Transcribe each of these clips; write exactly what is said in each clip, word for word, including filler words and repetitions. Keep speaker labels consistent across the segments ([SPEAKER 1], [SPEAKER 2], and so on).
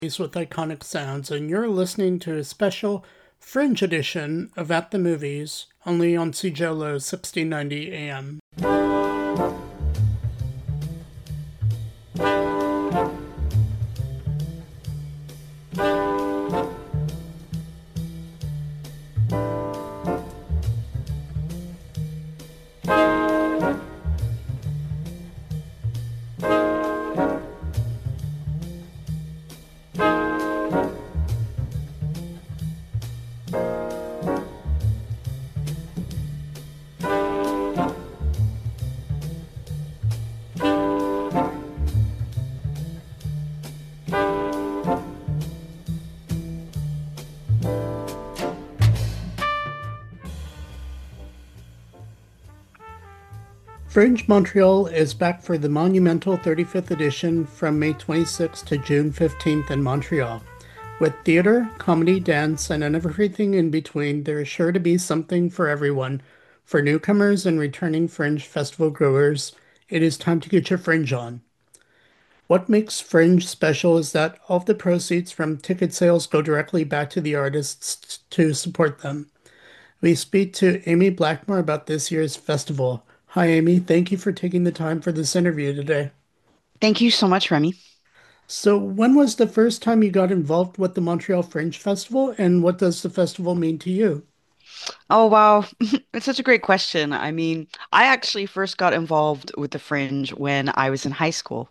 [SPEAKER 1] With iconic sounds, and you're listening to a special Fringe edition of At the Movies, only on C J L O sixteen ninety A M. Fringe Montreal is back for the monumental thirty-fifth edition from May twenty-sixth to June fifteenth in Montreal. With theater, comedy, dance, and everything in between, there is sure to be something for everyone. For newcomers and returning Fringe Festival goers, it is time to get your Fringe on. What makes Fringe special is that all of the proceeds from ticket sales go directly back to the artists to support them. We speak to Amy Blackmore about this year's festival. Hi, Amy. Thank you for taking the time for this interview today.
[SPEAKER 2] Thank you so much, Remy.
[SPEAKER 1] So, when was the first time you got involved with the Montreal Fringe Festival, and what does the festival mean to you?
[SPEAKER 2] Oh, wow. It's such a great question. I mean, I actually first got involved with the Fringe when I was in high school.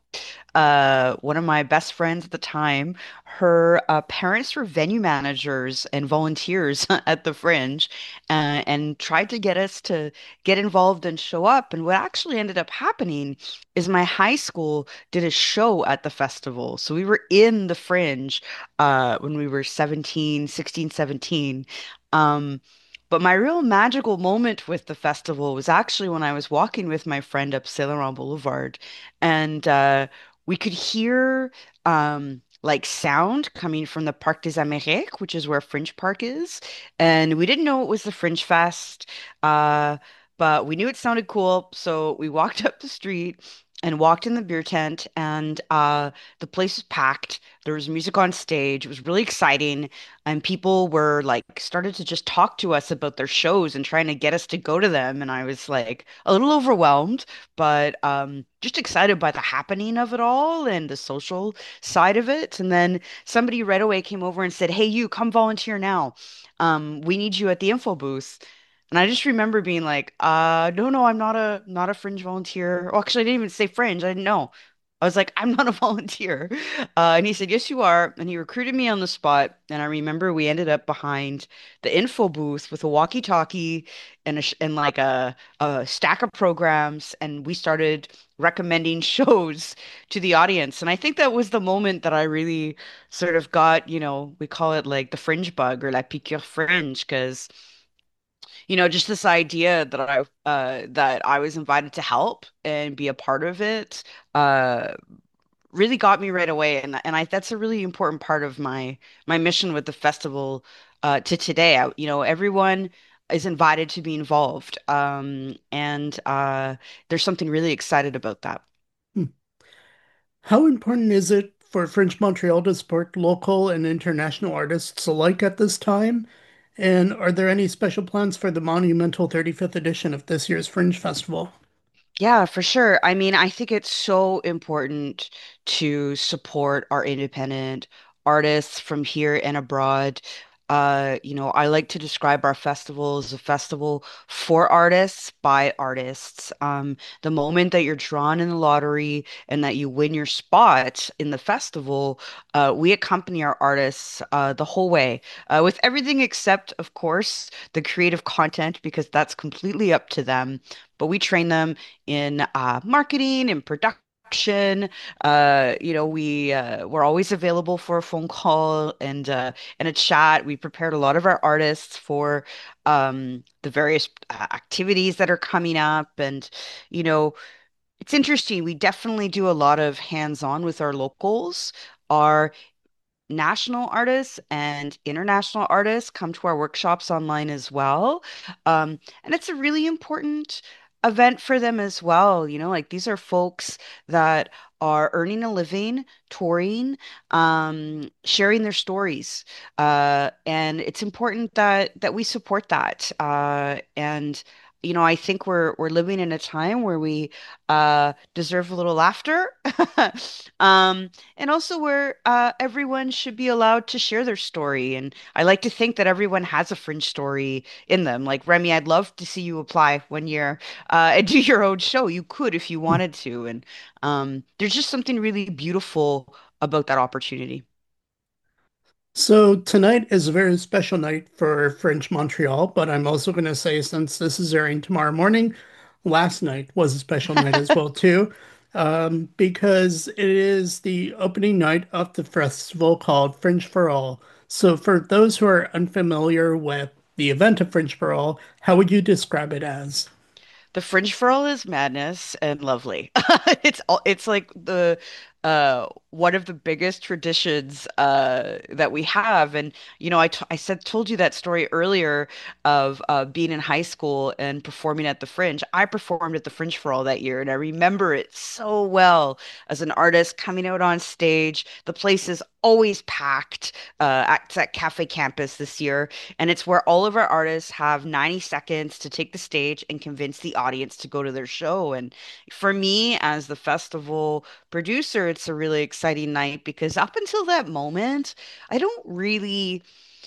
[SPEAKER 2] Uh, one of my best friends at the time, her uh, parents were venue managers and volunteers at the Fringe, uh, and tried to get us to get involved and show up. And what actually ended up happening is my high school did a show at the festival. So we were in the Fringe uh, when we were seventeen, sixteen, seventeen. Um, but my real magical moment with the festival was actually when I was walking with my friend up Saint Laurent Boulevard, and uh, we could hear um, like sound coming from the Parc des Amériques, which is where Fringe Park is. And we didn't know it was the Fringe Fest, uh, but we knew it sounded cool. So we walked up the street and walked in the beer tent, and uh, the place was packed. There was music on stage. It was really exciting. And people were like, started to just talk to us about their shows and trying to get us to go to them. And I was like a little overwhelmed, but um, just excited by the happening of it all and the social side of it. And then somebody right away came over and said, "Hey, you come volunteer now. Um, we need you at the info booth." And I just remember being like, uh, no, no, I'm not a not a fringe volunteer. Well, actually, I didn't even say fringe. I didn't know. I was like, I'm not a volunteer. Uh, and he said, "Yes, you are." And he recruited me on the spot. And I remember we ended up behind the info booth with a walkie-talkie and a sh and like a, a stack of programs. And we started recommending shows to the audience. And I think that was the moment that I really sort of got, you know, we call it like the fringe bug or la piqûre fringe, because you know, just this idea that I uh that I was invited to help and be a part of it uh really got me right away, and and I that's a really important part of my my mission with the festival uh to today. I, you know, everyone is invited to be involved. Um and uh there's something really excited about that.
[SPEAKER 1] Hmm. How important is it for Fringe Montreal to support local and international artists alike at this time? And are there any special plans for the monumental thirty-fifth edition of this year's Fringe Festival?
[SPEAKER 2] Yeah, for sure. I mean, I think it's so important to support our independent artists from here and abroad. Uh, you know, I like to describe our festival as a festival for artists by artists. Um, the moment that you're drawn in the lottery and that you win your spot in the festival, uh, we accompany our artists uh, the whole way, uh, with everything except, of course, the creative content, because that's completely up to them. But we train them in uh, marketing and production. Uh, you know, we uh, we're always available for a phone call and uh, and a chat. We prepared a lot of our artists for um, the various uh, activities that are coming up, and you know, it's interesting. We definitely do a lot of hands-on with our locals. Our national artists and international artists come to our workshops online as well. Um, and it's a really important event for them as well. You know, like these are folks that are earning a living, touring, um, sharing their stories. Uh, and it's important that that we support that. Uh, and you know, I think we're we're living in a time where we uh, deserve a little laughter, um, and also where uh, everyone should be allowed to share their story. And I like to think that everyone has a fringe story in them. Like Remy, I'd love to see you apply one year uh, and do your own show. You could if you wanted to. And um, there's just something really beautiful about that opportunity.
[SPEAKER 1] So tonight is a very special night for Fringe Montreal, but I'm also going to say since this is airing tomorrow morning, last night was a special night as well too, um, because it is the opening night of the festival called Fringe for All. So for those who are unfamiliar with the event of Fringe for All, how would you describe it as?
[SPEAKER 2] The Fringe Furl is madness and lovely. It's all it's like the uh one of the biggest traditions uh that we have. And you know I t I said told you that story earlier of uh being in high school and performing at the Fringe. I performed at the Fringe Furl that year and I remember it so well as an artist coming out on stage. The place is always packed uh at, it's at Cafe Campus this year, and it's where all of our artists have ninety seconds to take the stage and convince the audience to go to their show. And for me, as the festival producer, it's a really exciting night because up until that moment, I don't really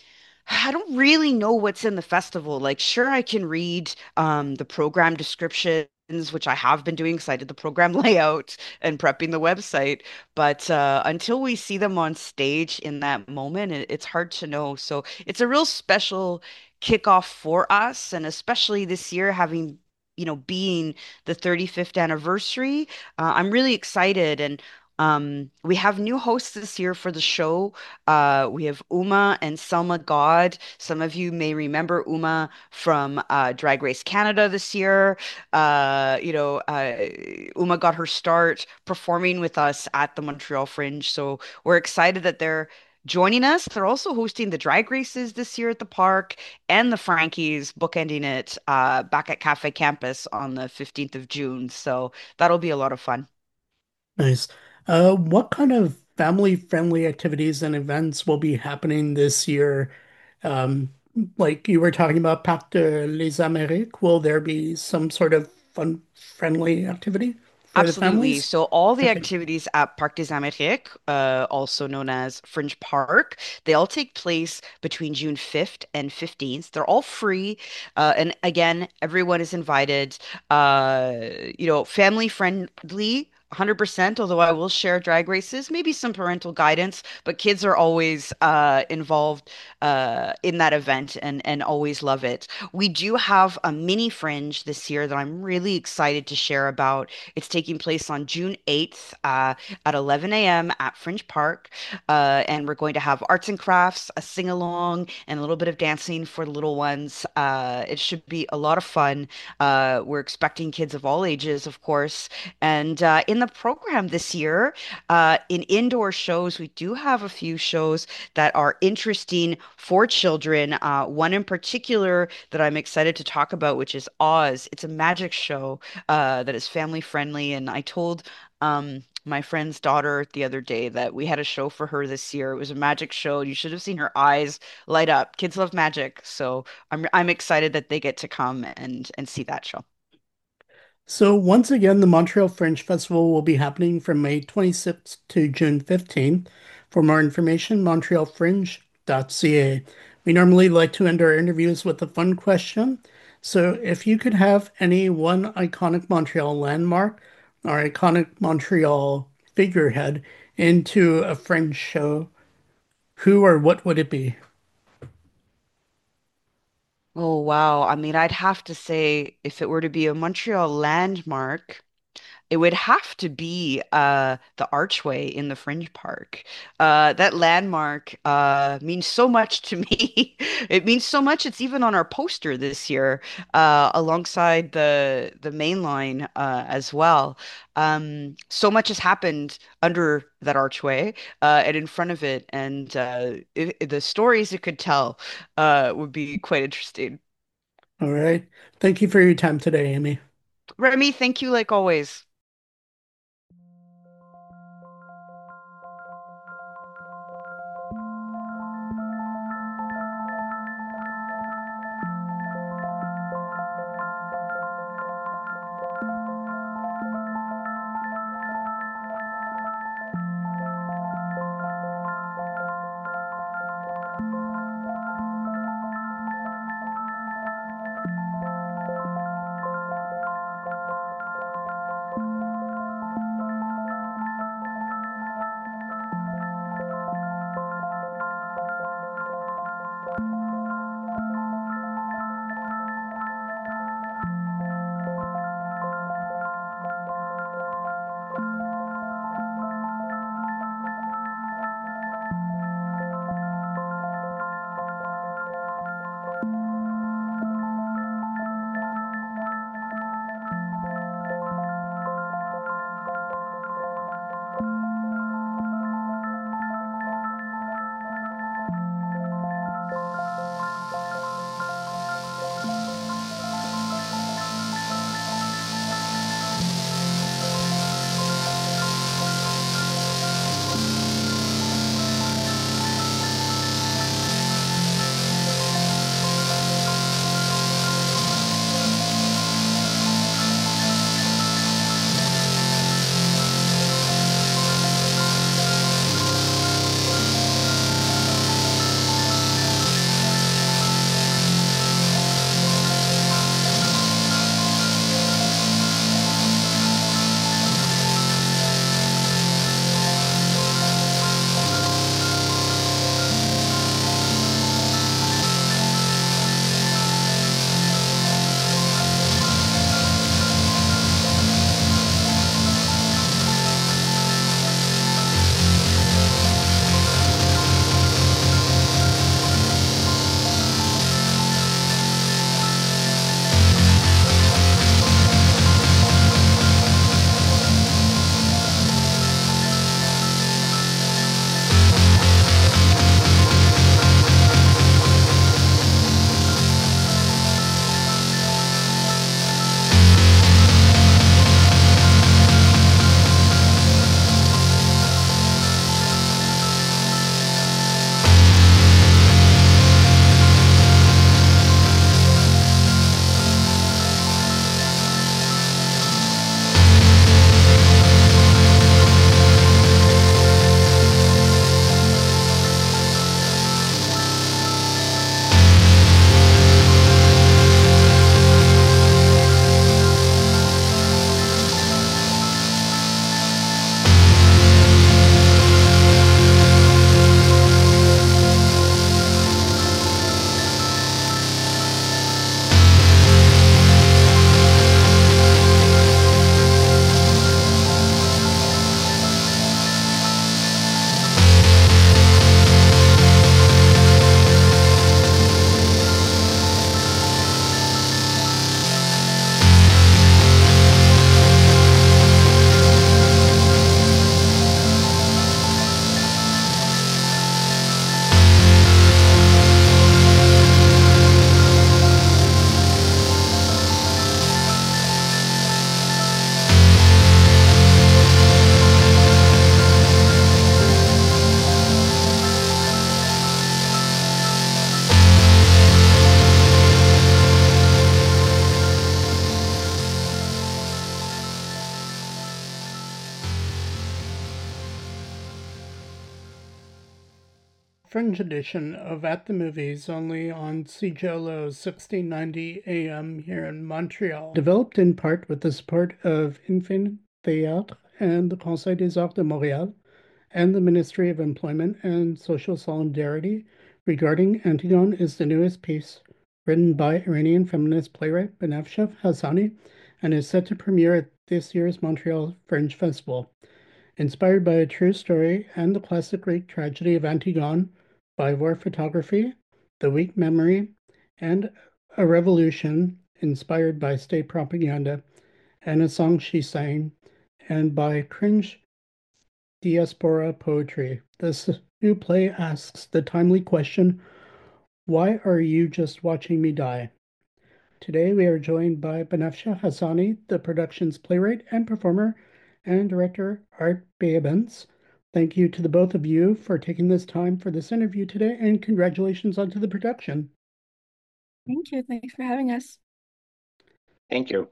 [SPEAKER 2] I don't really know what's in the festival. Like, sure, I can read um, the program descriptions, which I have been doing because I did the program layout and prepping the website. But uh, until we see them on stage in that moment, it, it's hard to know. So it's a real special kickoff for us, and especially this year, having you know being the thirty-fifth anniversary, uh, I'm really excited. And um, we have new hosts this year for the show. Uh, we have Uma and Selma God. Some of you may remember Uma from uh, Drag Race Canada this year. Uh, you know, uh, Uma got her start performing with us at the Montreal Fringe. So we're excited that they're joining us. They're also hosting the drag races this year at the park and the Frankies, bookending it uh, back at Cafe Campus on the fifteenth of June. So that'll be a lot of fun.
[SPEAKER 1] Nice. Uh, what kind of family-friendly activities and events will be happening this year? Um, like you were talking about Parc de les Amériques, will there be some sort of fun-friendly activity for the
[SPEAKER 2] Absolutely.
[SPEAKER 1] families?
[SPEAKER 2] So all the
[SPEAKER 1] Okay.
[SPEAKER 2] activities at Parc des Amériques, uh, also known as Fringe Park, they all take place between June fifth and fifteenth. They're all free. Uh, and again, everyone is invited. Uh, you know, family friendly. one hundred percent, although I will share drag races, maybe some parental guidance, but kids are always uh, involved uh, in that event and, and always love it. We do have a mini fringe this year that I'm really excited to share about. It's taking place on June eighth uh, at eleven a m at Fringe Park. Uh, and we're going to have arts and crafts, a sing along, and a little bit of dancing for the little ones. Uh, it should be a lot of fun. Uh, we're expecting kids of all ages, of course. And uh, in the program this year, uh, in indoor shows, we do have a few shows that are interesting for children. Uh, one in particular that I'm excited to talk about, which is Oz. It's a magic show uh, that is family friendly. And I told um, my friend's daughter the other day that we had a show for her this year. It was a magic show. You should have seen her eyes light up. Kids love magic, so I'm I'm excited that they get to come and and see that show.
[SPEAKER 1] So once again, the Montreal Fringe Festival will be happening from May twenty-sixth to June fifteenth. For more information, montreal fringe dot c a. We normally like to end our interviews with a fun question. So if you could have any one iconic Montreal landmark or iconic Montreal figurehead into a Fringe show, who or what would it be?
[SPEAKER 2] Oh wow. I mean, I'd have to say if it were to be a Montreal landmark, it would have to be uh, the archway in the Fringe Park. Uh, that landmark uh, means so much to me. It means so much. It's even on our poster this year, uh, alongside the the main line uh, as well. Um, so much has happened under that archway uh, and in front of it, and uh, it, the stories it could tell uh, would be quite interesting.
[SPEAKER 1] All right. Thank you for your time today, Amy.
[SPEAKER 2] Remy, thank you like always.
[SPEAKER 1] Fringe edition of At the Movies only on C J L O sixteen ninety A M here in Montreal. Developed in part with the support of Infin Théâtre and the Conseil des Arts de Montréal and the Ministry of Employment and Social Solidarity regarding Antigone is the newest piece written by Iranian feminist playwright Benafsha Hassani and is set to premiere at this year's Montreal Fringe Festival. Inspired by a true story and the classic Greek tragedy of Antigone, by war photography, the weak memory, and a revolution inspired by state propaganda, and a song she sang, and by cringe diaspora poetry. This new play asks the timely question, why are you just watching me die? Today we are joined by Banafsha Hassani, the production's playwright and performer, and director Art Beabens. Thank you to the both of you for taking this time for this interview today, and congratulations onto the production.
[SPEAKER 3] Thank you. Thanks for having us.
[SPEAKER 4] Thank you.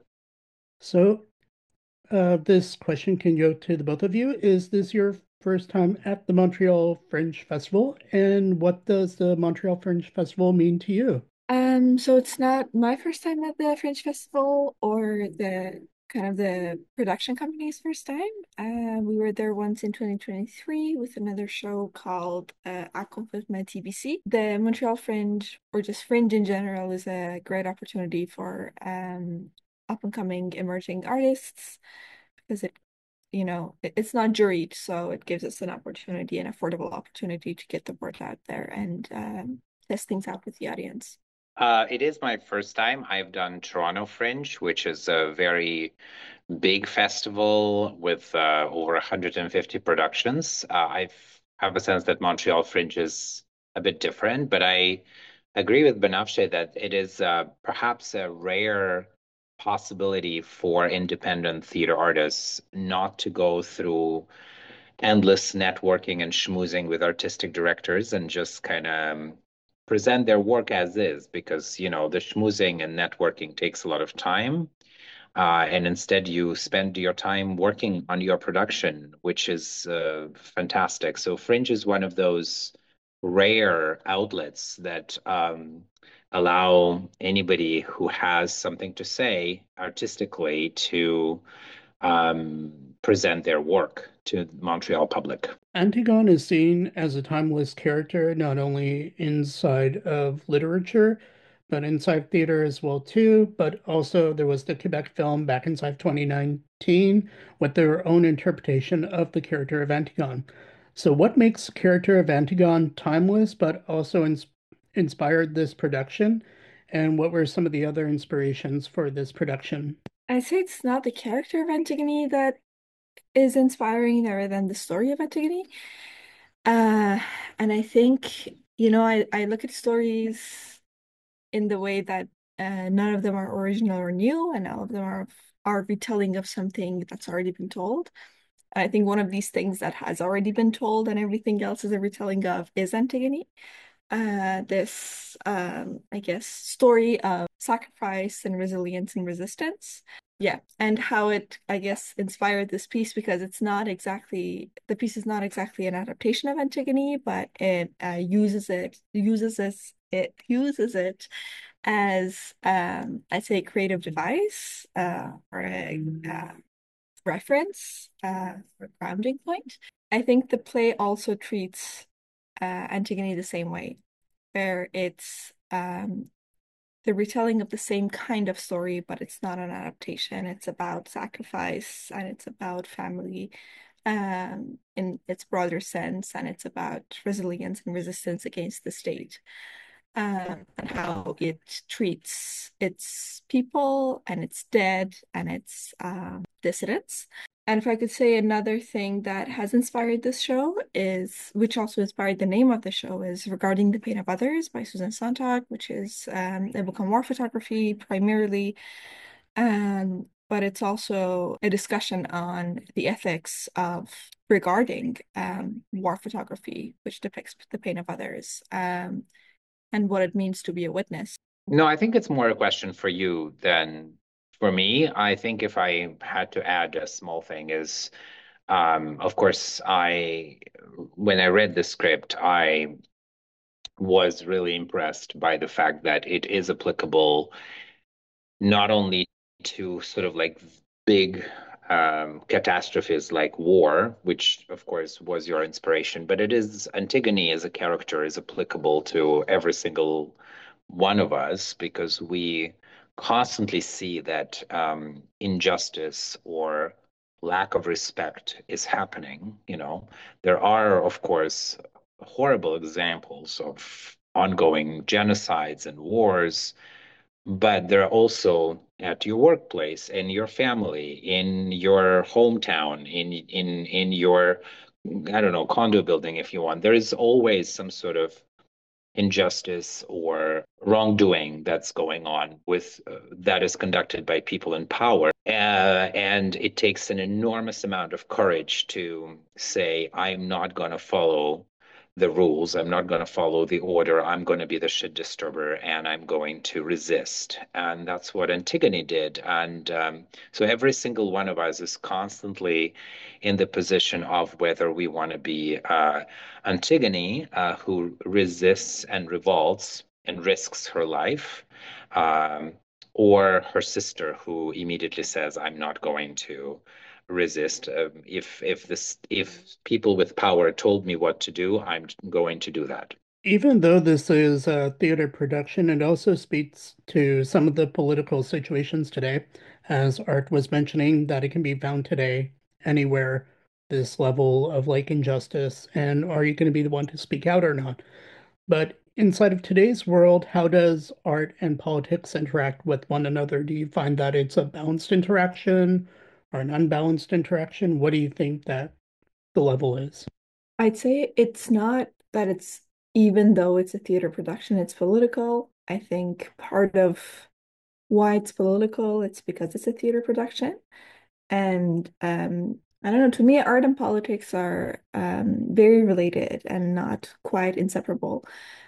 [SPEAKER 1] So, uh, this question can go to the both of you. Is this your first time at the Montreal Fringe Festival? And what does the Montreal Fringe Festival mean to you?
[SPEAKER 3] Um, so it's not my first time at the Fringe Festival or the kind of the production company's first time. Uh, we were there once in twenty twenty-three with another show called uh, À Complètement T B C. The Montreal Fringe, or just Fringe in general, is a great opportunity for um, up and coming emerging artists because it you know, it- it's not juried, so it gives us an opportunity, an affordable opportunity to get the word out there and um, test things out with the audience.
[SPEAKER 4] Uh, it is my first time. I've done Toronto Fringe, which is a very big festival with uh, over one hundred fifty productions. Uh, I've have a sense that Montreal Fringe is a bit different, but I agree with Banafshe that it is uh, perhaps a rare possibility for independent theater artists not to go through endless networking and schmoozing with artistic directors and just kind of present their work as is because you know the schmoozing and networking takes a lot of time, uh, and instead you spend your time working on your production, which is uh, fantastic. So Fringe is one of those rare outlets that um, allow anybody who has something to say artistically to um, present their work to the Montreal public.
[SPEAKER 1] Antigone is seen as a timeless character, not only inside of literature, but inside theater as well too. But also there was the Quebec film back inside twenty nineteen with their own interpretation of the character of Antigone. So what makes the character of Antigone timeless, but also ins inspired this production? And what were some of the other inspirations for this production?
[SPEAKER 3] I'd say it's not the character of Antigone that is inspiring rather than the story of Antigone. Uh, and I think, you know, I, I look at stories in the way that uh, none of them are original or new, and all of them are are retelling of something that's already been told. I think one of these things that has already been told and everything else is a retelling of is Antigone. Uh, this, um, I guess, story of sacrifice and resilience and resistance. Yeah, and how it, I guess, inspired this piece because it's not exactly, the piece is not exactly an adaptation of Antigone, but it uh, uses it, uses this, it uses it as, um, I'd say, a creative device uh, or a uh, reference uh, or grounding point. I think the play also treats uh, Antigone the same way, where it's um, the retelling of the same kind of story, but it's not an adaptation. It's about sacrifice and it's about family um, in its broader sense, and it's about resilience and resistance against the state. Um, and how it treats its people and its dead and its um, dissidents. And if I could say another thing that has inspired this show is, which also inspired the name of the show, is Regarding the Pain of Others by Susan Sontag, which is um, a book on war photography primarily. Um, but it's also a discussion on the ethics of regarding um, war photography, which depicts the pain of others, um, and what it means to be a witness.
[SPEAKER 4] No, I think it's more a question for you than for me. I think if I had to add a small thing is, um, of course, I when I read the script, I was really impressed by the fact that it is applicable not only to sort of like big um, catastrophes like war, which of course was your inspiration, but it is Antigone as a character is applicable to every single one of us because we constantly see that um, injustice or lack of respect is happening. You know, there are, of course, horrible examples of ongoing genocides and wars, but they're also at your workplace, in your family, in your hometown, in in in your, I don't know, condo building if you want. There is always some sort of injustice or wrongdoing that's going on with uh, that is conducted by people in power. Uh, and it takes an enormous amount of courage to say, I'm not going to follow the rules. I'm not going to follow the order. I'm going to be the shit disturber and I'm going to resist. And that's what Antigone did. And um, so every single one of us is constantly in the position of whether we want to be uh, Antigone, uh, who resists and revolts and risks her life, um, or her sister, who immediately says, "I'm not going to resist. Um, if if this if people with power told me what to do, I'm going to do that."
[SPEAKER 1] Even though this is a theater production, it also speaks to some of the political situations today, as Art was mentioning, that it can be found today anywhere, this level of like injustice, and are you going to be the one to speak out or not? But inside of today's world, how does art and politics interact with one another? Do you find that it's a balanced interaction or an unbalanced interaction? What do you think that the level is?
[SPEAKER 3] I'd say it's not that it's, even though it's a theater production, it's political. I think part of why it's political, it's because it's a theater production. And um, I don't know, to me, art and politics are um, very related and not quite inseparable.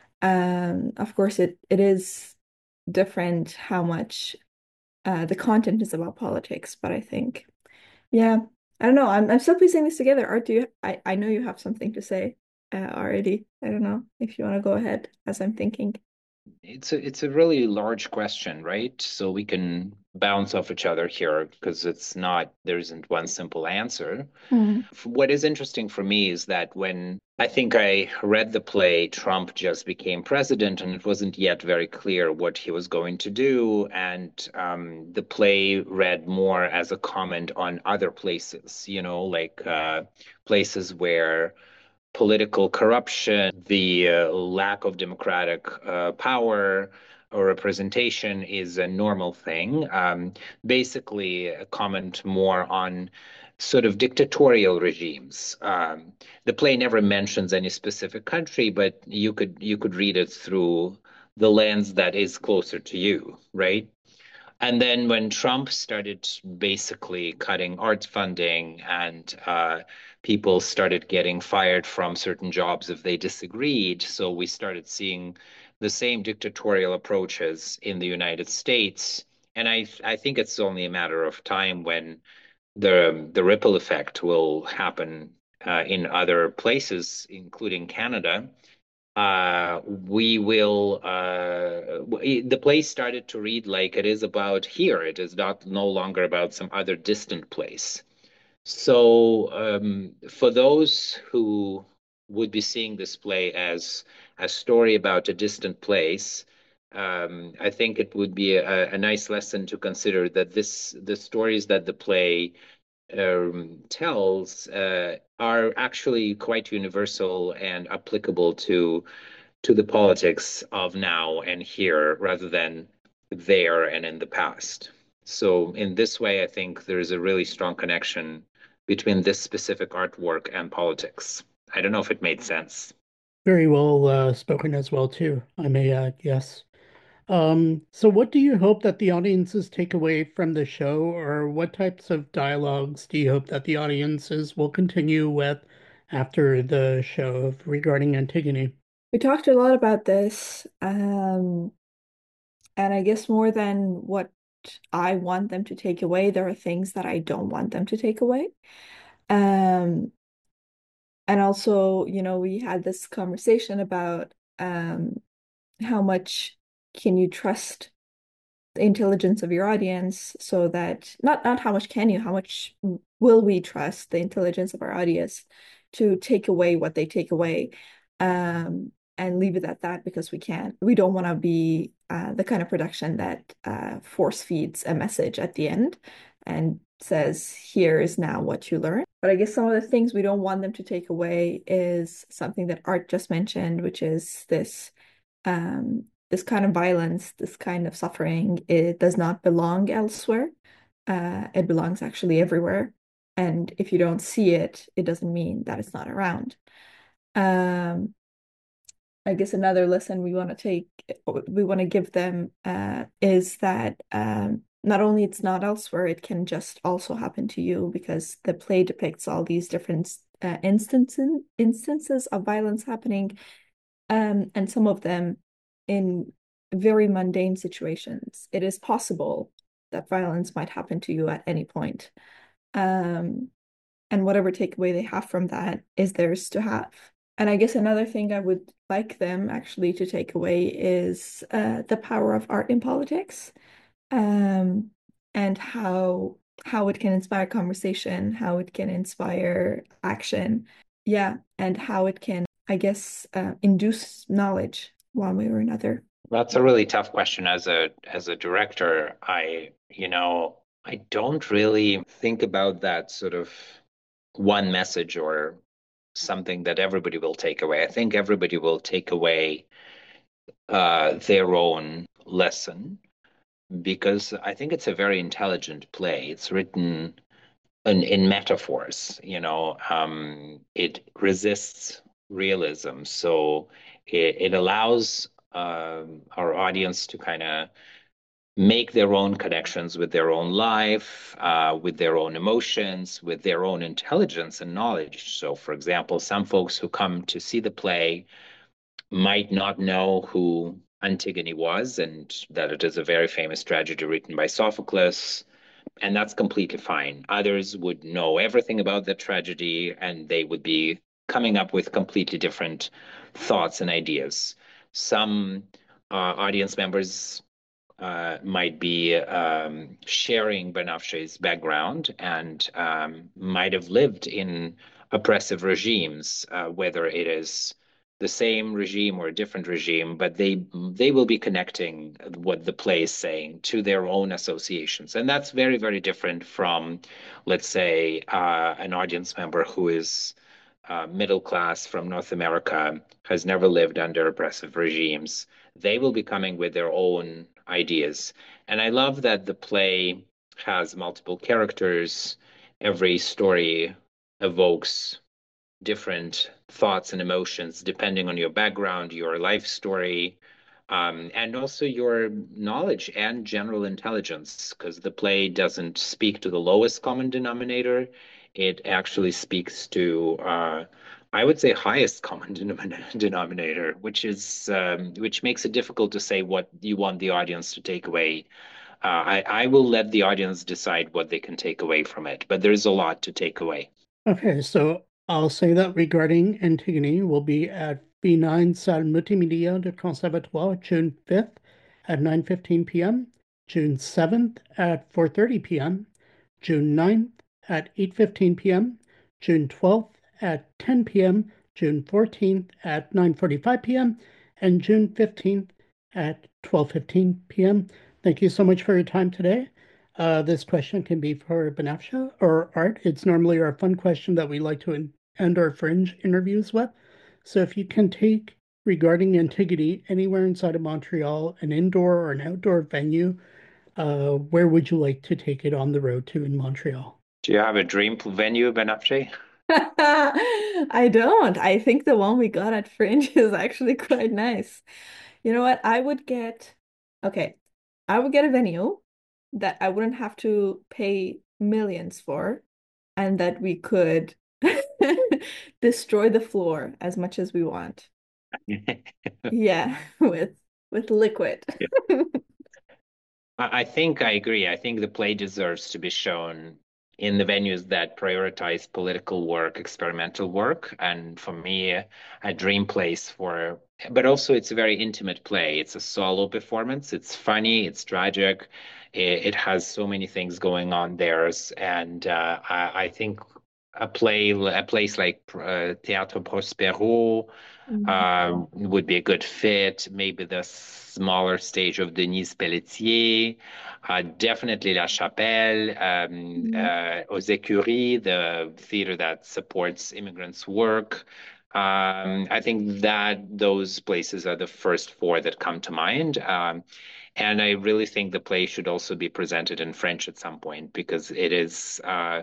[SPEAKER 3] Um, of course, it it is different how much uh, the content is about politics, but I think, yeah, I don't know. I'm I'm still piecing this together. Art, do you? I I know you have something to say uh, already. I don't know if you want to go ahead as I'm thinking.
[SPEAKER 4] It's a it's a really large question, right? So we can bounce off each other here because it's not, there isn't one simple answer.
[SPEAKER 3] Hmm.
[SPEAKER 4] What is interesting for me is that when I think I read the play, Trump just became president, and it wasn't yet very clear what he was going to do. And um, the play read more as a comment on other places, you know, like uh, places where political corruption, the uh, lack of democratic uh, power or representation is a normal thing. Um, basically, a comment more on sort of dictatorial regimes. Um, the play never mentions any specific country, but you could you could read it through the lens that is closer to you, right? And then when Trump started basically cutting arts funding and uh, people started getting fired from certain jobs if they disagreed, so we started seeing the same dictatorial approaches in the United States. And I I think it's only a matter of time when the the ripple effect will happen uh, in other places, including Canada. Uh, we will, uh, the place started to read like it is about here. It is not no longer about some other distant place. So, um, for those who would be seeing this play as a story about a distant place, um, I think it would be a, a nice lesson to consider that this the stories that the play um, tells uh, are actually quite universal and applicable to to the politics of now and here rather than there and in the past. So in this way, I think there is a really strong connection between this specific artwork and politics. I don't know if it made sense.
[SPEAKER 1] Very well uh, spoken as well, too. I may add, yes. Um, so what do you hope that the audiences take away from the show, or what types of dialogues do you hope that the audiences will continue with after the show regarding Antigone?
[SPEAKER 3] We talked a lot about this, um, and I guess more than what I want them to take away, there are things that I don't want them to take away. Um, and also, you know, we had this conversation about um, how much can you trust the intelligence of your audience, so that not not how much can you, how much will we trust the intelligence of our audience to take away what they take away, um, and leave it at that, because we can't. We don't want to be uh, the kind of production that uh, force feeds a message at the end and says, here is now what you learn. But I guess some of the things we don't want them to take away is something that Art just mentioned, which is this um, this kind of violence, this kind of suffering, it does not belong elsewhere. Uh, it belongs actually everywhere. And if you don't see it, it doesn't mean that it's not around. Um, I guess another lesson we want to take, we want to give them uh, is that um, not only it's not elsewhere, it can just also happen to you because the play depicts all these different uh, instances instances of violence happening, um, and some of them in very mundane situations. It is possible that violence might happen to you at any point. Um, and whatever takeaway they have from that is theirs to have. And I guess another thing I would like them actually to take away is uh, the power of art in politics, um, and how how it can inspire conversation, how it can inspire action, yeah, and how it can, I guess, uh, induce knowledge one way or another.
[SPEAKER 4] That's a really tough question as a as a director. I, you know, I don't really think about that sort of one message or something that everybody will take away. I think everybody will take away uh, their own lesson because I think it's a very intelligent play. It's written in, in metaphors, you know, um, it resists realism. So it, it allows um, our audience to kind of make their own connections with their own life, uh, with their own emotions, with their own intelligence and knowledge. So, for example, some folks who come to see the play might not know who Antigone was and that it is a very famous tragedy written by Sophocles, and that's completely fine. Others would know everything about the tragedy and they would be coming up with completely different thoughts and ideas. Some uh, audience members uh, might be um, sharing Banafshe's background and um, might have lived in oppressive regimes, uh, whether it is the same regime or a different regime, but they they will be connecting what the play is saying to their own associations, and that's very very different from, let's say, uh, an audience member who is uh, middle class from North America, has never lived under oppressive regimes. They will be coming with their own ideas. And I love that the play has multiple characters. Every story evokes different thoughts and emotions depending on your background, your life story, um, and also your knowledge and general intelligence, because the play doesn't speak to the lowest common denominator. It actually speaks to, uh, I would say, highest common denom- denominator, which is um, which makes it difficult to say what you want the audience to take away. Uh, I, I will let the audience decide what they can take away from it, but there's a lot to take away.
[SPEAKER 1] Okay, so I'll say that regarding Antigone, we'll be at B nine Salle Multimédia de Conservatoire June fifth at nine fifteen p m, June seventh at four thirty p m, June ninth at eight fifteen p m, June twelfth at ten p m, June fourteenth at nine forty-five p m, and June fifteenth at twelve fifteen p m. Thank you so much for your time today. Uh, this question can be for Banafshe or Art. It's normally our fun question that we like to end our Fringe interviews with. So if you can take regarding Antigone anywhere inside of Montreal, an indoor or an outdoor venue, uh, where would you like to take it on the road to in Montreal?
[SPEAKER 4] Do you have a dream venue, Banafshe?
[SPEAKER 3] I don't. I think the one we got at Fringe is actually quite nice. You know what? I would get, okay, I would get a venue that I wouldn't have to pay millions for, and that we could destroy the floor as much as we want. Yeah, with with liquid.
[SPEAKER 4] I think I agree. I think the play deserves to be shown in the venues that prioritize political work, experimental work, and for me, a dream place for. But also, it's a very intimate play. It's a solo performance. It's funny. It's tragic. It, it has so many things going on there, and uh, I, I think a play, a place like uh, Théâtre Prospero
[SPEAKER 3] Mm.
[SPEAKER 4] uh, would be a good fit. Maybe the smaller stage of Denise Pelletier, uh, definitely La Chapelle, um,
[SPEAKER 3] Mm.
[SPEAKER 4] uh, Aux Écuries, the theater that supports immigrants' work. Um, I think that those places are the first four that come to mind. Um, and I really think the play should also be presented in French at some point because it is uh,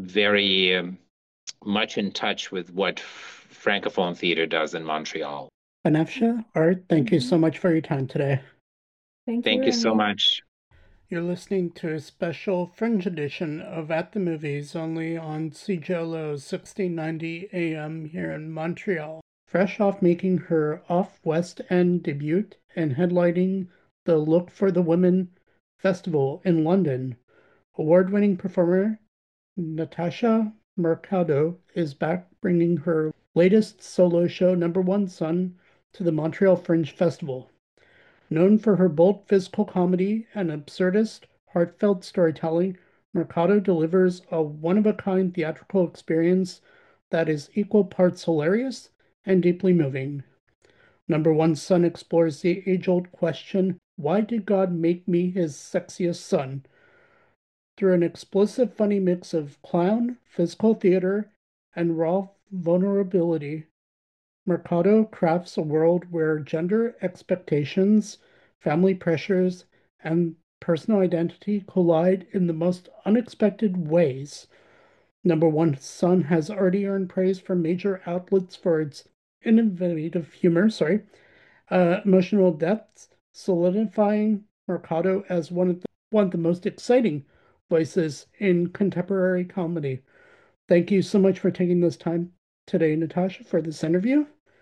[SPEAKER 4] very um, much in touch with what Francophone theater does in Montreal.
[SPEAKER 1] Banafsha, Art, thank you so much for your time today.
[SPEAKER 3] Thank you,
[SPEAKER 4] Thank you so
[SPEAKER 3] Remy.
[SPEAKER 4] much.
[SPEAKER 1] You're listening to a special Fringe edition of At the Movies, only on C J L O sixteen ninety A M here in Montreal. Fresh off making her Off West End debut and headlining the Look for the Women Festival in London, award-winning performer Natasha Mercado is back bringing her latest solo show, Number One Son, to the Montreal Fringe Festival. Known for her bold physical comedy and absurdist, heartfelt storytelling, Mercado delivers a one-of-a-kind theatrical experience that is equal parts hilarious and deeply moving. Number One Son explores the age-old question, why did God make me his sexiest son? Through an explosive, funny mix of clown, physical theater, and raw vulnerability, Mercado crafts a world where gender expectations, family pressures, and personal identity collide in the most unexpected ways. Number One Son has already earned praise from major outlets for its innovative humor, sorry, uh, emotional depths, solidifying Mercado as one of the, one of the most exciting voices in contemporary comedy. Thank you so much for taking this time today, Natasha, for this interview.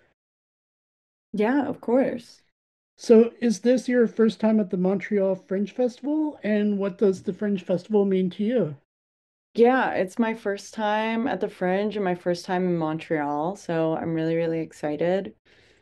[SPEAKER 5] Yeah, of course.
[SPEAKER 1] So, is this your first time at the Montreal Fringe Festival? And what does the Fringe Festival mean to you?
[SPEAKER 5] Yeah, it's my first time at the Fringe and my first time in Montreal, so I'm really, really excited.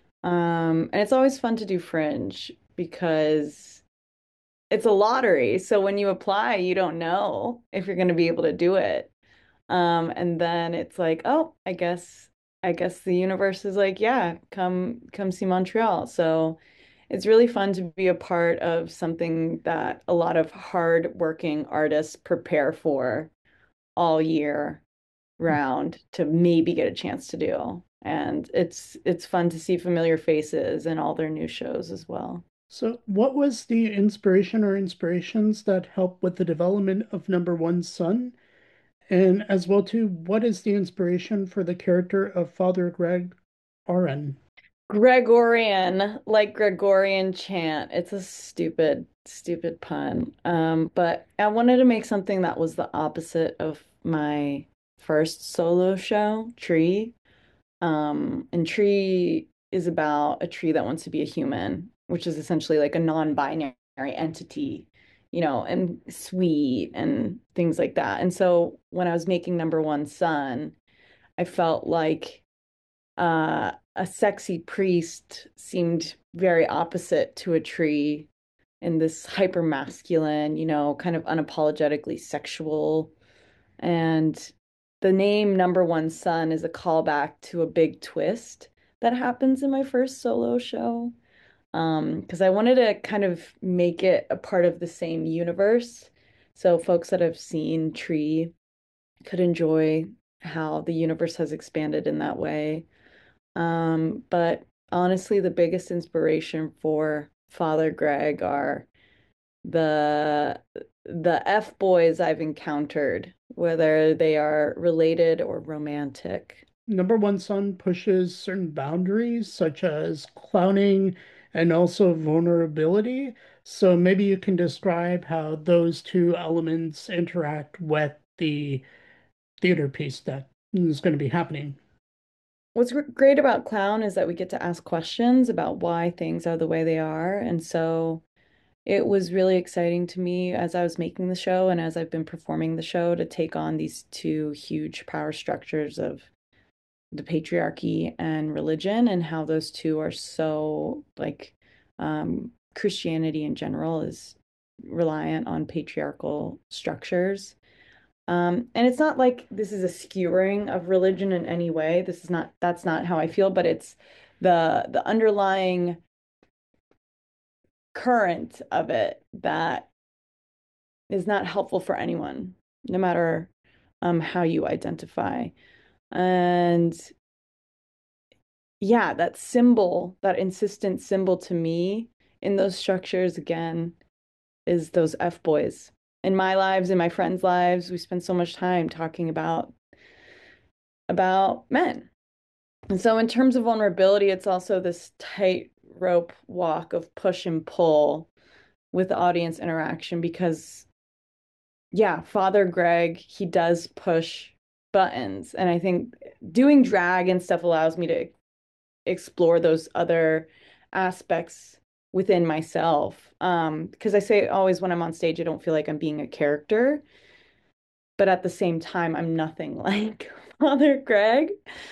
[SPEAKER 5] Um, and it's always fun to do Fringe because it's a lottery. So when you apply, you don't know if you're going to be able to do it. Um, and then it's like, oh, I guess I guess the universe is like, yeah, come come see Montreal. So it's really fun to be a part of something that a lot of hard-working artists prepare for all year round to maybe get a chance to do. And it's it's fun to see familiar faces and all their new shows as well.
[SPEAKER 1] So, what was the inspiration or inspirations that helped with the development of Number One Son? And as well, too, what is the inspiration for the character of Father Greg Aron?
[SPEAKER 5] Gregorian, like Gregorian chant. It's a stupid, stupid pun. Um, but I wanted to make something that was the opposite of my first solo show, Tree. Um, and Tree is about a tree that wants to be a human, which is essentially like a non-binary entity, you know, and sweet and things like that. And so when I was making Number One Son, I felt like uh, a sexy priest seemed very opposite to a tree in this hyper masculine, you know, kind of unapologetically sexual. And the name Number One Son is a callback to a big twist that happens in my first solo show. Um, because I wanted to kind of make it a part of the same universe. So folks that have seen Tree could enjoy how the universe has expanded in that way. Um, but honestly, the biggest inspiration for Father Greg are the the F boys I've encountered, whether they are related or romantic.
[SPEAKER 1] Number One Son pushes certain boundaries, such as clowning and also vulnerability. So maybe you can describe how those two elements interact with the theater piece that is going to be happening.
[SPEAKER 5] What's gr- great about Clown is that we get to ask questions about why things are the way they are. And so it was really exciting to me as I was making the show and as I've been performing the show to take on these two huge power structures of the patriarchy and religion and how those two are so like um, Christianity in general is reliant on patriarchal structures. Um, and it's not like this is a skewering of religion in any way. This is not, that's not how I feel, but it's the the underlying current of it that is not helpful for anyone, no matter um, how you identify. And yeah, that symbol, that insistent symbol to me in those structures again is those F boys. In my lives, in my friends' lives, we spend so much time talking about about men And so in terms of vulnerability, it's also this tightrope walk of push and pull with audience interaction because, yeah, Father Greg, he does push buttons. And I think doing drag and stuff allows me to explore those other aspects within myself. Um, because I say always when I'm on stage, I don't feel like I'm being a character, but at the same time, I'm nothing like Father Greg.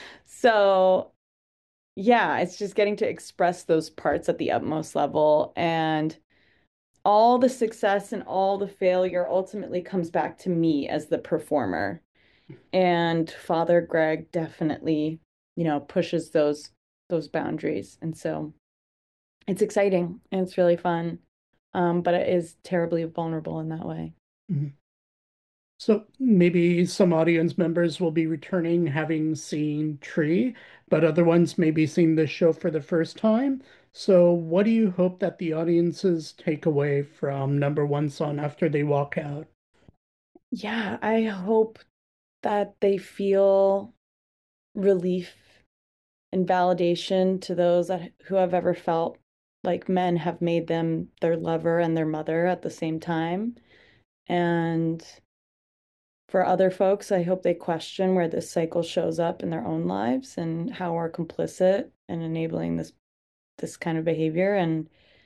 [SPEAKER 5] So yeah, it's just getting to express those parts at the utmost level. And all the success and all the failure ultimately comes back to me as the performer. And Father Greg definitely, you know, pushes those those boundaries. And so it's exciting and it's really fun. Um, but it is terribly vulnerable in that way.
[SPEAKER 1] Mm-hmm. So maybe some audience members will be returning having seen Tree, but other ones may be seeing this show for the first time. So what do you hope that the audiences take away from Number One Son after they walk out?
[SPEAKER 5] Yeah, I hope that they feel relief and validation to those that who have ever felt like men have made them their lover and their mother at the same time. And for other folks, I hope they question where this cycle shows up in their own lives and how we're complicit in enabling this this kind of behavior. And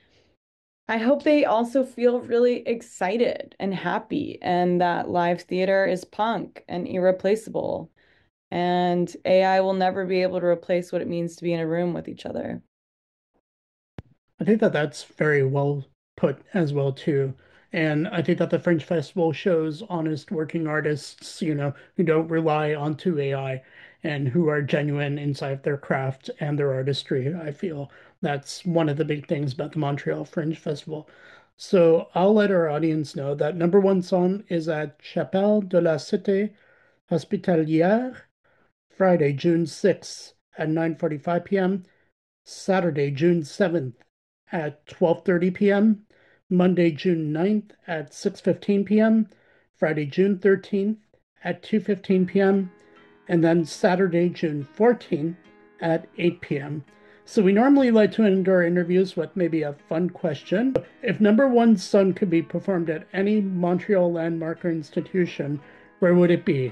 [SPEAKER 5] I hope they also feel really excited and happy and that live theater is punk and irreplaceable. And A I will never be able to replace what it means to be in a room with each other.
[SPEAKER 1] I think that that's very well put as well, too. And I think that the Fringe Festival shows honest working artists, you know, who don't rely onto A I and who are genuine inside their craft and their artistry. I feel that's one of the big things about the Montreal Fringe Festival. So I'll let our audience know that Number One Son is at Chapelle de la Cité Hospitalière, Friday, June sixth at nine forty-five p m, Saturday, June seventh at twelve thirty p m, Monday, June ninth at six fifteen p m, Friday, June thirteenth at two fifteen p m, and then Saturday, June fourteenth at eight p m. So we normally like to end our interviews with maybe a fun question. If Number One Son could be performed at any Montreal landmark or institution, where would it be?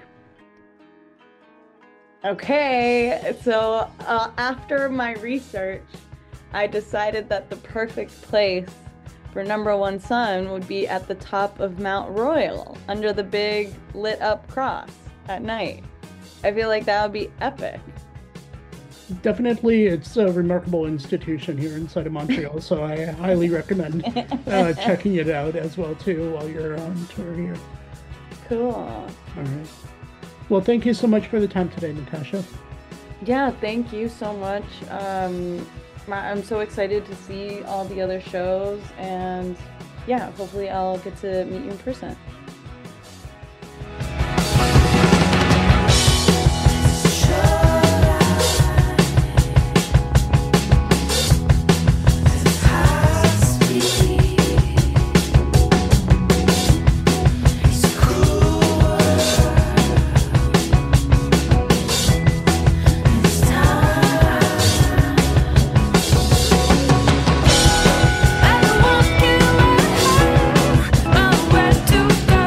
[SPEAKER 5] Okay, so uh, after my research, I decided that the perfect place for Number One Son would be at the top of Mount Royal, under the big lit up cross at night. I feel like that would be epic.
[SPEAKER 1] Definitely, it's a remarkable institution here inside of Montreal, so I highly recommend uh, checking it out as well, too, while you're on tour here.
[SPEAKER 5] Cool.
[SPEAKER 1] All right. Well, thank you so much for the time today, Natasha.
[SPEAKER 5] Yeah, thank you so much. Um, I'm so excited to see all the other shows, and yeah, hopefully I'll get to meet you in person.
[SPEAKER 6] To go.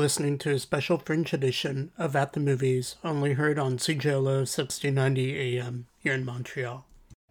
[SPEAKER 1] listening to a special Fringe edition of At the Movies, only heard on C J L O sixteen ninety A M here in Montreal.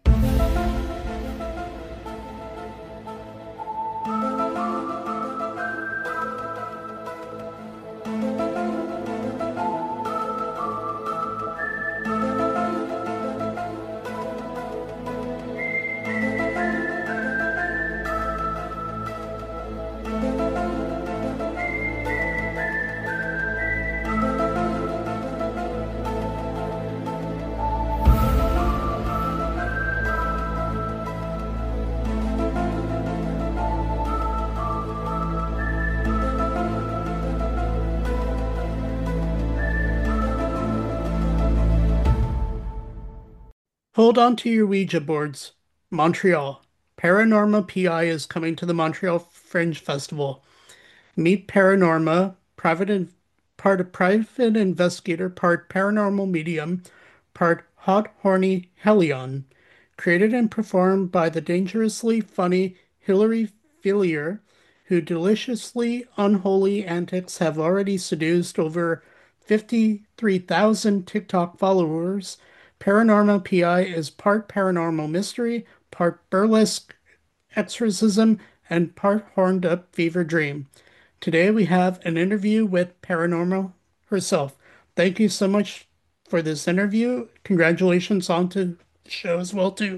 [SPEAKER 1] Hold on to your Ouija boards. Montreal. Paranorma P I is coming to the Montreal Fringe Festival. Meet Paranorma, private in, part of private investigator, part paranormal medium, part hot horny Helion. Created and performed by the dangerously funny Hilary Fillier, who deliciously unholy antics have already seduced over fifty-three thousand TikTok followers. Paranorma P I is part paranormal mystery, part burlesque exorcism, and part horned up fever dream. Today we have an interview with Paranormal herself. Thank you so much for this interview. Congratulations on to the show as well too.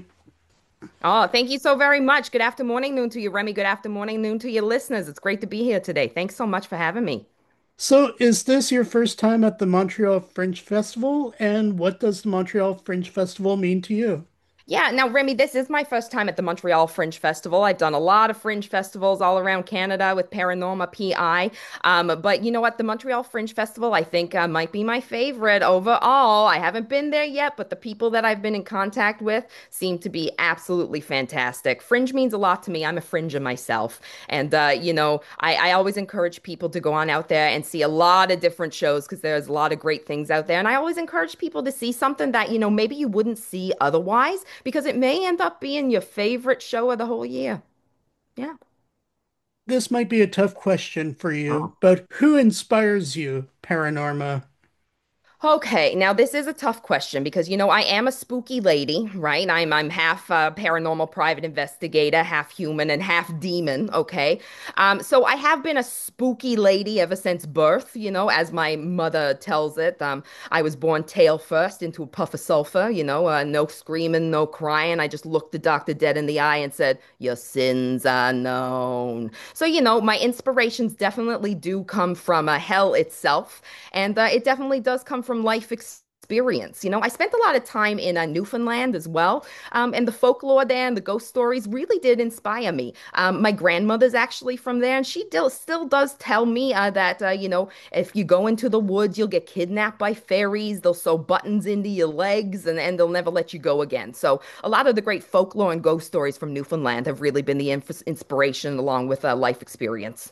[SPEAKER 6] Oh, thank you so very much. Good afternoon, noon to you, Remy. Good afternoon, noon to your listeners. It's great to be here today. Thanks so much for having me.
[SPEAKER 1] So, is this your first time at the Montreal Fringe Festival? And what does the Montreal Fringe Festival mean to you?
[SPEAKER 6] Yeah, now, Remy, this is my first time at the Montreal Fringe Festival. I've done a lot of fringe festivals all around Canada with Paranorma P I. Um, but you know what? The Montreal Fringe Festival, I think, uh, might be my favorite overall. I haven't been there yet, but the people that I've been in contact with seem to be absolutely fantastic. Fringe means a lot to me. I'm a fringer myself. And, uh, you know, I, I always encourage people to go on out there and see a lot of different shows because there's a lot of great things out there. And I always encourage people to see something that, you know, maybe you wouldn't see otherwise, because it may end up being your favorite show of the whole year. Yeah.
[SPEAKER 1] This might be a tough question for you,
[SPEAKER 6] Oh.
[SPEAKER 1] but who inspires you, Paranorma?
[SPEAKER 6] Okay, now this is a tough question because you know I am a spooky lady, right? I'm I'm half uh, paranormal private investigator, half human, and half demon. Okay, um, so I have been a spooky lady ever since birth. You know, as my mother tells it, um, I was born tail first into a puff of sulfur. You know, uh, no screaming, no crying. I just looked the doctor dead in the eye and said, "Your sins are known." So you know, my inspirations definitely do come from uh, hell itself, and uh, it definitely does come from life experience. You know, I spent a lot of time in uh, Newfoundland as well. Um, and the folklore there and the ghost stories really did inspire me. Um, my grandmother's actually from there, and she still still does tell me uh, that, uh, you know, if you go into the woods, you'll get kidnapped by fairies. They'll sew buttons into your legs and, and they'll never let you go again. So a lot of the great folklore and ghost stories from Newfoundland have really been the inf inspiration along with uh, life experience.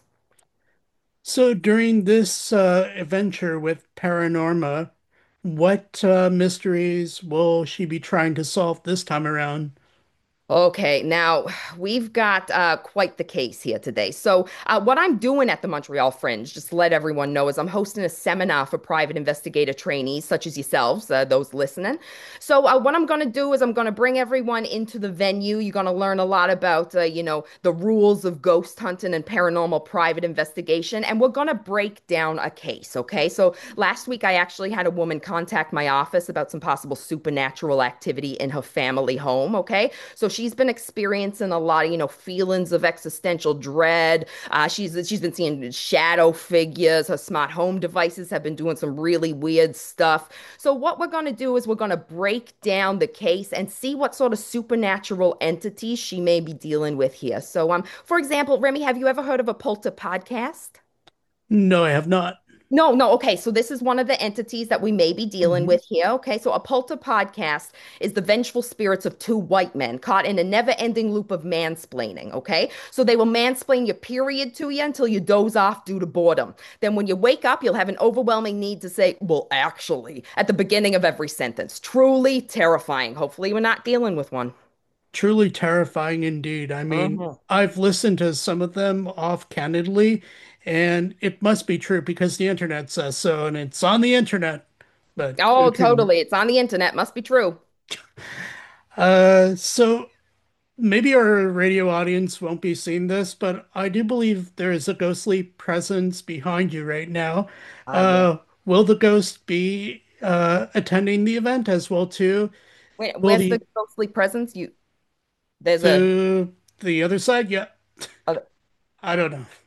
[SPEAKER 1] So, during this uh, adventure with Paranorma, what uh, mysteries will she be trying to solve this time around?
[SPEAKER 6] Okay, now we've got uh, quite the case here today. So, uh, what I'm doing at the Montreal Fringe, just to let everyone know, is I'm hosting a seminar for private investigator trainees, such as yourselves, uh, those listening. So, uh, what I'm going to do is I'm going to bring everyone into the venue. You're going to learn a lot about, uh, you know, the rules of ghost hunting and paranormal private investigation, and we're going to break down a case. Okay, so last week I actually had a woman contact my office about some possible supernatural activity in her family home. Okay, so she's been experiencing a lot of, you know, feelings of existential dread. Uh, she's she's been seeing shadow figures. Her smart home devices have been doing some really weird stuff. So what we're going to do is we're going to break down the case and see what sort of supernatural entities she may be dealing with here. So, um, for example, Remy, have you ever heard of a polter podcast?
[SPEAKER 1] No, I have not.
[SPEAKER 6] No, no. Okay. So this is one of the entities that we may be dealing
[SPEAKER 1] Mhm.
[SPEAKER 6] with here. Okay. So a polter podcast is the vengeful spirits of two white men caught in a never-ending loop of mansplaining. Okay. So they will mansplain your period to you until you doze off due to boredom. Then when you wake up, you'll have an overwhelming need to say, well, actually, at the beginning of every sentence. Truly terrifying. Hopefully, we're not dealing with one.
[SPEAKER 1] truly terrifying indeed. I mean,
[SPEAKER 6] Mhm.
[SPEAKER 1] I've listened to some of them off-candidly, and it must be true because the internet says so, and it's on the internet. But who
[SPEAKER 6] Oh,
[SPEAKER 1] can?
[SPEAKER 6] totally. It's on the internet. Must be true.
[SPEAKER 1] Uh, so maybe our radio audience won't be seeing this, but I do believe there is a ghostly presence behind you right now.
[SPEAKER 6] Ah, yes.
[SPEAKER 1] Uh, will the ghost be uh attending the event as well too?
[SPEAKER 6] Wait,
[SPEAKER 1] Will
[SPEAKER 6] where's the
[SPEAKER 1] the
[SPEAKER 6] ghostly presence? You, there's a.
[SPEAKER 1] to the other side? Yeah,
[SPEAKER 6] uh,
[SPEAKER 1] I don't know.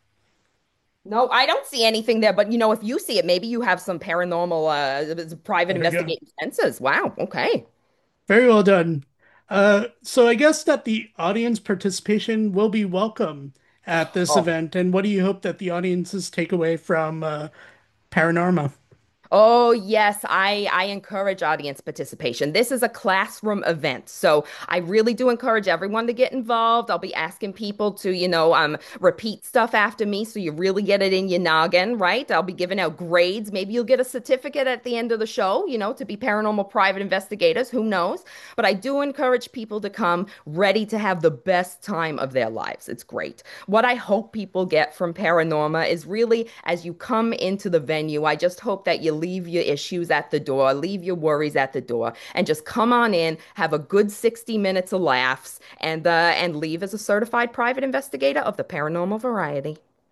[SPEAKER 6] no, I don't see anything there. But you know, if you see it, maybe you have some paranormal, uh, private
[SPEAKER 1] There we go.
[SPEAKER 6] investigating senses. Wow. Okay.
[SPEAKER 1] Very well done. Uh, so I guess that the audience participation will be welcome at this
[SPEAKER 6] Oh.
[SPEAKER 1] event. And what do you hope that the audiences take away from uh, Paranorma?
[SPEAKER 6] Oh, yes, I, I encourage audience participation. This is a classroom event, so I really do encourage everyone to get involved. I'll be asking people to, you know, um, repeat stuff after me so you really get it in your noggin, right? I'll be giving out grades. Maybe you'll get a certificate at the end of the show, you know, to be paranormal private investigators. Who knows? But I do encourage people to come ready to have the best time of their lives. It's great. What I hope people get from Paranorma is really as you come into the venue, I just hope that you leave your issues at the door, leave your worries at the door, and just come on in, have a good sixty minutes of laughs, and uh, and leave as a certified private investigator of the paranormal variety.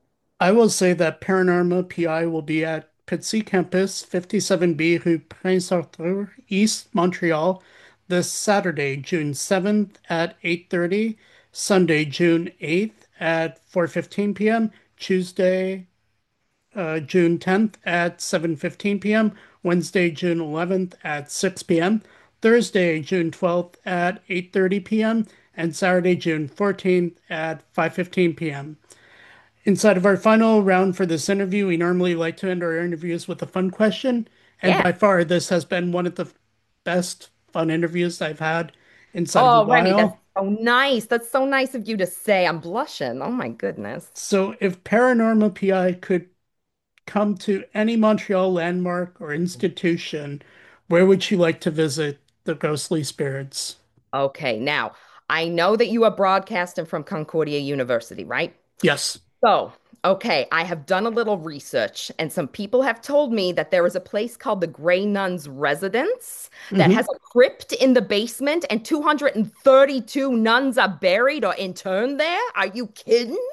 [SPEAKER 1] I will say that Paranorma P I will be at Pitsy Campus, fifty-seven B Rue Prince Arthur, East Montreal, this Saturday, June seventh at eight thirty, Sunday, June eighth at four fifteen p m, Tuesday, uh, June tenth at seven fifteen p m, Wednesday, June eleventh at six p m, Thursday, June twelfth at eight thirty p m, and Saturday, June fourteenth at five fifteen p m. Inside of our final round for this interview, we normally like to end our interviews with a fun question. And
[SPEAKER 6] Yeah.
[SPEAKER 1] by far, this has been one of the best fun interviews I've had inside of a
[SPEAKER 6] Oh, Remy, that's
[SPEAKER 1] while.
[SPEAKER 6] so nice. That's so nice of you to say. I'm blushing. Oh my goodness.
[SPEAKER 1] So, if Paranormal P I could come to any Montreal landmark or institution, where would you like to visit the ghostly spirits?
[SPEAKER 6] Okay, now I know that you are broadcasting from Concordia University, right?
[SPEAKER 1] Yes.
[SPEAKER 6] So, okay, I have done a little research, and some people have told me that there is a place called the Grey Nuns Residence that
[SPEAKER 1] Hmm.
[SPEAKER 6] has a crypt in the basement, and two hundred thirty-two nuns are buried or interned there. Are you kidding me?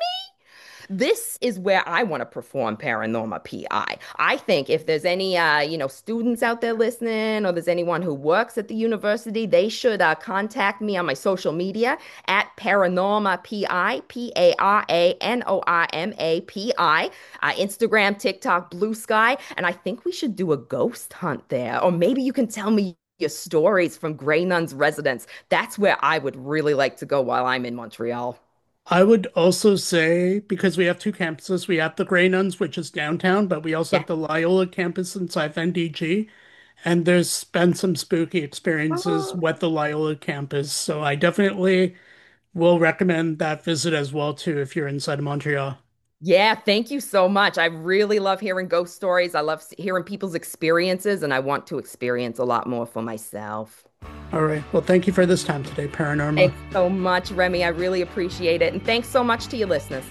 [SPEAKER 6] This is where I want to perform Paranorma P I. I think if there's any, uh, you know, students out there listening, or there's anyone who works at the university, they should uh, contact me on my social media at Paranorma P I, P A R A N O R M A P I, uh, Instagram, TikTok, Blue Sky, and I think we should do a ghost hunt there. Or maybe you can tell me your stories from Grey Nun's residence. That's where I would really like to go while I'm in Montreal.
[SPEAKER 1] I would also say, because we have two campuses, we have the Grey Nuns, which is downtown, but we also
[SPEAKER 6] Yeah.
[SPEAKER 1] have the Loyola campus inside N D G. And there's been some spooky experiences with the Loyola campus. So I definitely will recommend that visit as well, too, if you're inside of Montreal.
[SPEAKER 6] Yeah, thank you so much. I really love hearing ghost stories. I love s- hearing people's experiences, and I want to experience a lot more for myself.
[SPEAKER 1] All right. Well, thank you for this time today, Paranorma.
[SPEAKER 6] Thanks so much, Remy. I really appreciate it. And thanks so much to your listeners.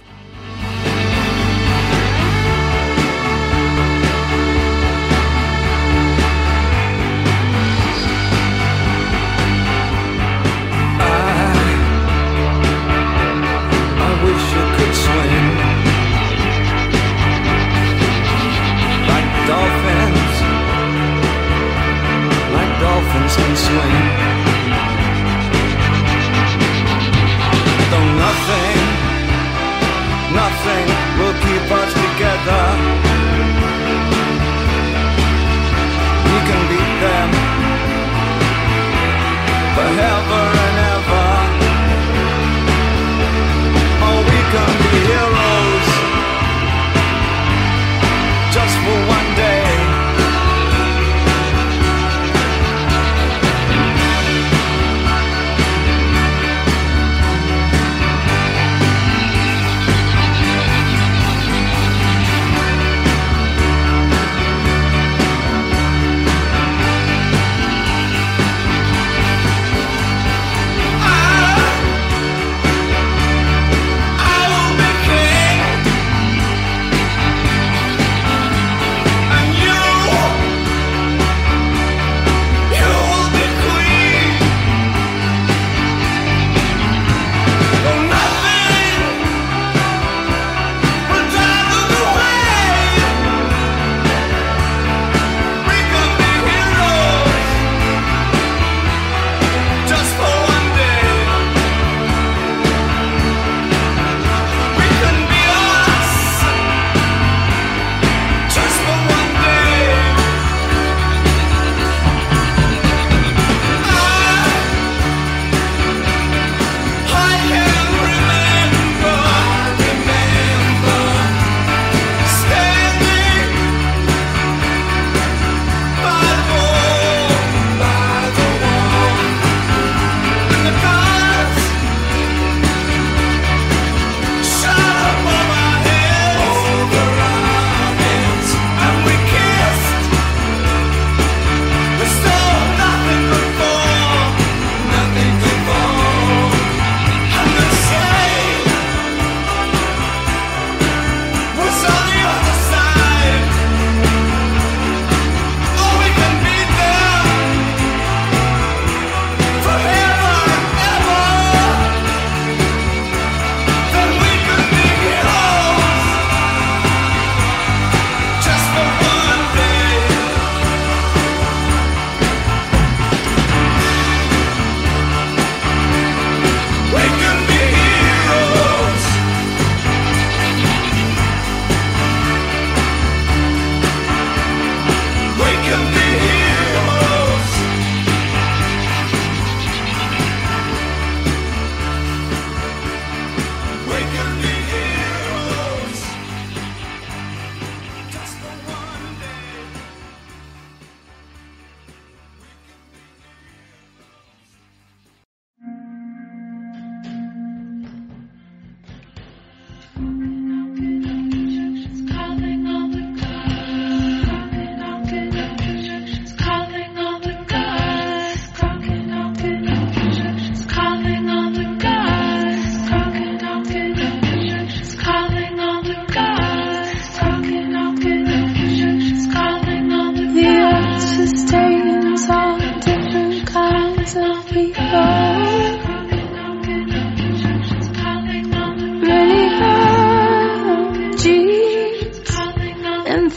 [SPEAKER 7] I wish I could swim like dolphins, like dolphins can swim. Though nothing, nothing will keep us together. We can beat them forever and ever. Oh, we can be heroes just for one day.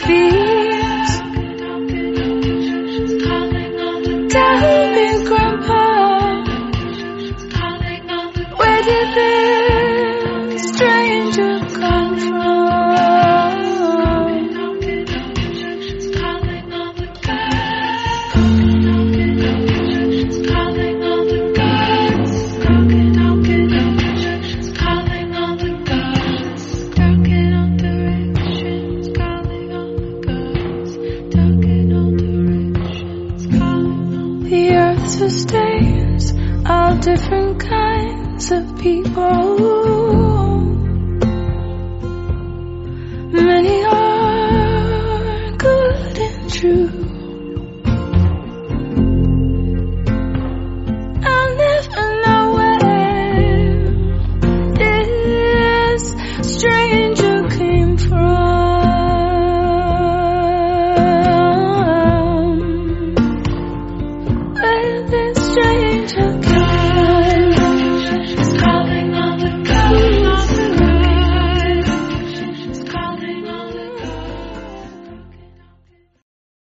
[SPEAKER 8] fears. Tell me, Grandpa, where did this stranger come from? The earth sustains all different kinds of people. Many are good and true.